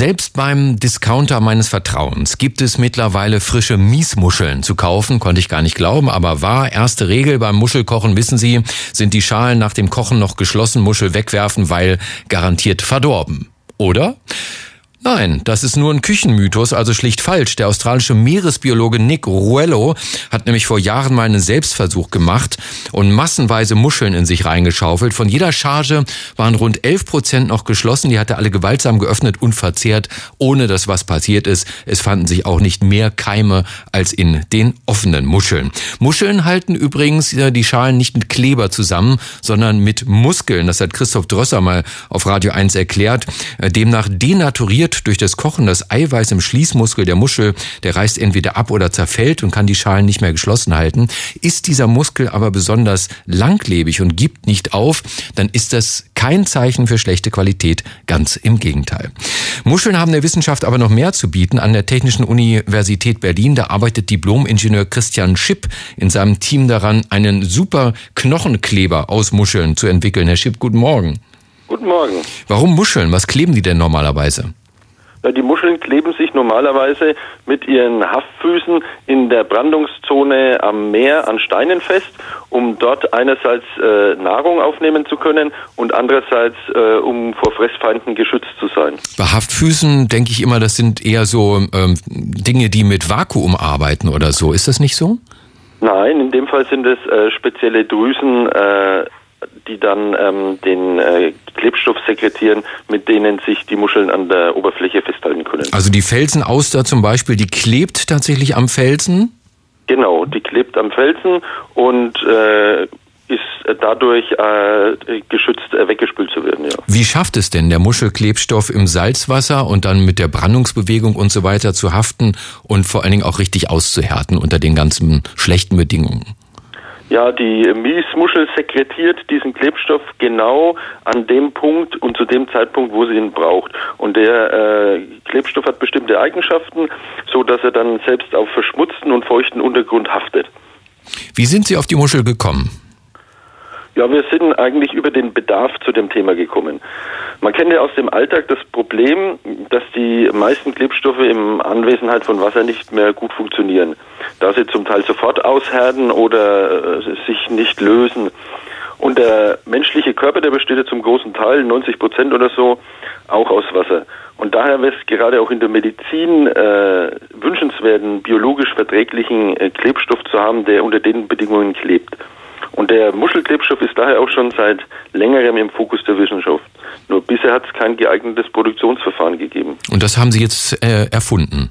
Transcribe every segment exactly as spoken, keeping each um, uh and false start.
Selbst beim Discounter meines Vertrauens gibt es mittlerweile frische Miesmuscheln zu kaufen. Konnte ich gar nicht glauben, aber wahr. Erste Regel beim Muschelkochen, wissen Sie, sind die Schalen nach dem Kochen noch geschlossen, Muschel wegwerfen, weil garantiert verdorben. Oder? Nein, das ist nur ein Küchenmythos, also schlicht falsch. Der australische Meeresbiologe Nick Ruello hat nämlich vor Jahren mal einen Selbstversuch gemacht und massenweise Muscheln in sich reingeschaufelt. Von jeder Charge waren rund elf Prozent noch geschlossen. Die hat er alle gewaltsam geöffnet und verzehrt, ohne dass was passiert ist. Es fanden sich auch nicht mehr Keime als in den offenen Muscheln. Muscheln halten übrigens die Schalen nicht mit Kleber zusammen, sondern mit Muskeln. Das hat Christoph Drösser mal auf Radio eins erklärt. Demnach denaturiert durch das Kochen das Eiweiß im Schließmuskel der Muschel, der reißt entweder ab oder zerfällt und kann die Schalen nicht mehr geschlossen halten. Ist dieser Muskel aber besonders langlebig und gibt nicht auf, dann ist das kein Zeichen für schlechte Qualität, ganz im Gegenteil. Muscheln haben der Wissenschaft aber noch mehr zu bieten. An der Technischen Universität Berlin, da arbeitet Diplom-Ingenieur Christian Schipp in seinem Team daran, einen super Knochenkleber aus Muscheln zu entwickeln. Herr Schipp, guten Morgen. Guten Morgen. Warum Muscheln? Was kleben die denn normalerweise? Ja, die Muscheln kleben sich normalerweise mit ihren Haftfüßen in der Brandungszone am Meer an Steinen fest, um dort einerseits äh, Nahrung aufnehmen zu können und andererseits äh, um vor Fressfeinden geschützt zu sein. Bei Haftfüßen denke ich immer, das sind eher so ähm, Dinge, die mit Vakuum arbeiten oder so. Ist das nicht so? Nein, in dem Fall sind es äh, spezielle Drüsen, äh, die dann ähm, den äh, Klebstoff sekretieren, mit denen sich die Muscheln an der Oberfläche festhalten können. Also die Felsenauster zum Beispiel, die klebt tatsächlich am Felsen? Genau, die klebt am Felsen und äh, ist dadurch äh, geschützt, äh, weggespült zu werden. Ja. Wie schafft es denn der Muschelklebstoff im Salzwasser und dann mit der Brandungsbewegung und so weiter zu haften und vor allen Dingen auch richtig auszuhärten unter den ganzen schlechten Bedingungen? Ja, die Miesmuschel sekretiert diesen Klebstoff genau an dem Punkt und zu dem Zeitpunkt, wo sie ihn braucht. Und der äh, Klebstoff hat bestimmte Eigenschaften, so dass er dann selbst auf verschmutzten und feuchten Untergrund haftet. Wie sind Sie auf die Muschel gekommen? Ja, wir sind eigentlich über den Bedarf zu dem Thema gekommen. Man kennt ja aus dem Alltag das Problem, dass die meisten Klebstoffe in Anwesenheit von Wasser nicht mehr gut funktionieren, da sie zum Teil sofort aushärten oder äh, sich nicht lösen. Und der menschliche Körper, der besteht ja zum großen Teil, neunzig Prozent oder so, auch aus Wasser. Und daher wäre es gerade auch in der Medizin äh, wünschenswert, einen biologisch verträglichen äh, Klebstoff zu haben, der unter den Bedingungen klebt. Und der Muschelklebstoff ist daher auch schon seit längerem im Fokus der Wissenschaft. Nur bisher hat es kein geeignetes Produktionsverfahren gegeben. Und das haben Sie jetzt äh, erfunden?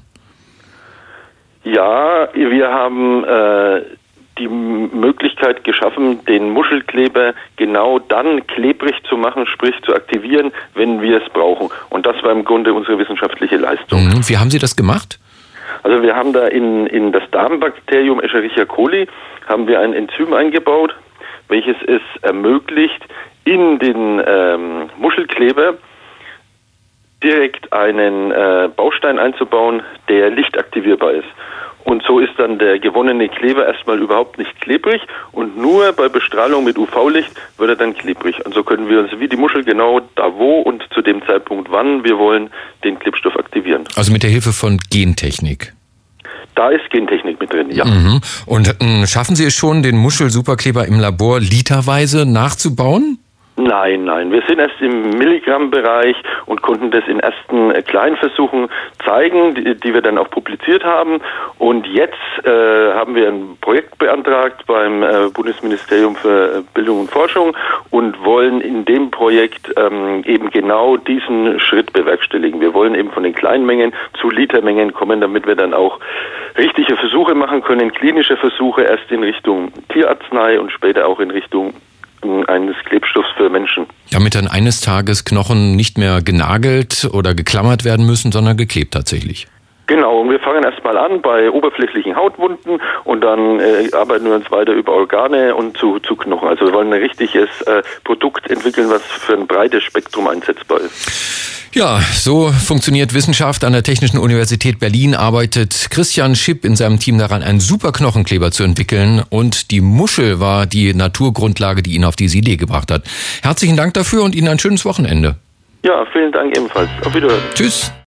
Ja, wir haben äh, die Möglichkeit geschaffen, den Muschelkleber genau dann klebrig zu machen, sprich zu aktivieren, wenn wir es brauchen. Und das war im Grunde unsere wissenschaftliche Leistung. Mhm. Wie haben Sie das gemacht? Also wir haben da in, in das Darmbakterium Escherichia coli haben wir ein Enzym eingebaut, welches es ermöglicht, in den ähm, Muschelkleber direkt einen äh, Baustein einzubauen, der lichtaktivierbar ist. Und so ist dann der gewonnene Kleber erstmal überhaupt nicht klebrig und nur bei Bestrahlung mit U V-Licht wird er dann klebrig. Und so können wir uns wie die Muschel genau da wo und zu dem Zeitpunkt wann wir wollen den Klebstoff aktivieren. Also mit der Hilfe von Gentechnik? Da ist Gentechnik mit drin, ja. Mhm. Und äh, schaffen Sie es schon, den Muschelsuperkleber im Labor literweise nachzubauen? Nein, nein. Wir sind erst im Milligramm-Bereich und konnten das in ersten äh, Kleinversuchen zeigen, die, die wir dann auch publiziert haben. Und jetzt äh, haben wir ein Projekt beantragt beim äh, Bundesministerium für Bildung und Forschung und wollen in dem Projekt ähm, eben genau diesen Schritt bewerkstelligen. Wir wollen eben von den Kleinmengen zu Litermengen kommen, damit wir dann auch richtige Versuche machen können, klinische Versuche erst in Richtung Tierarznei und später auch in Richtung eines Klebstoffs für Menschen. Damit dann eines Tages Knochen nicht mehr genagelt oder geklammert werden müssen, sondern geklebt tatsächlich. Genau, und wir fangen erstmal an bei oberflächlichen Hautwunden und dann äh, arbeiten wir uns weiter über Organe und zu, zu Knochen. Also wir wollen ein richtiges äh, Produkt entwickeln, was für ein breites Spektrum einsetzbar ist. Ja, so funktioniert Wissenschaft. An der Technischen Universität Berlin arbeitet Christian Schipp in seinem Team daran, einen super Knochenkleber zu entwickeln. Und die Muschel war die Naturgrundlage, die ihn auf diese Idee gebracht hat. Herzlichen Dank dafür und Ihnen ein schönes Wochenende. Ja, vielen Dank ebenfalls. Auf Wiedersehen. Tschüss.